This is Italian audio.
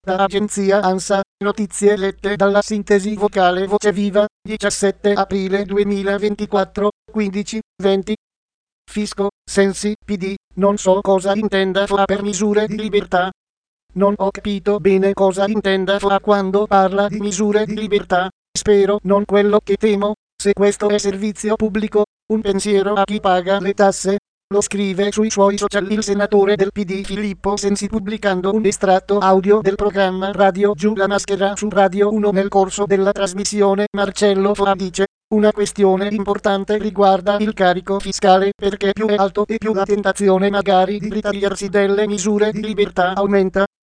Da agenzia ANSA, notizie lette dalla sintesi vocale Voce Viva, 17 aprile 2024, 15:20. Fisco, Sensi, PD, non so cosa intenda FA per misure di libertà. Non ho capito bene cosa intenda FA quando parla di misure di libertà, spero non quello che temo, se questo è servizio pubblico, un pensiero a chi paga le tasse. Lo scrive sui suoi social il senatore del PD Filippo Sensi pubblicando un estratto audio del programma Radio Giù la maschera su Radio 1 nel corso della trasmissione. Marcello Foa dice: una questione importante riguarda il carico fiscale, perché più è alto e più la tentazione magari di ritagliarsi delle misure di libertà aumenta.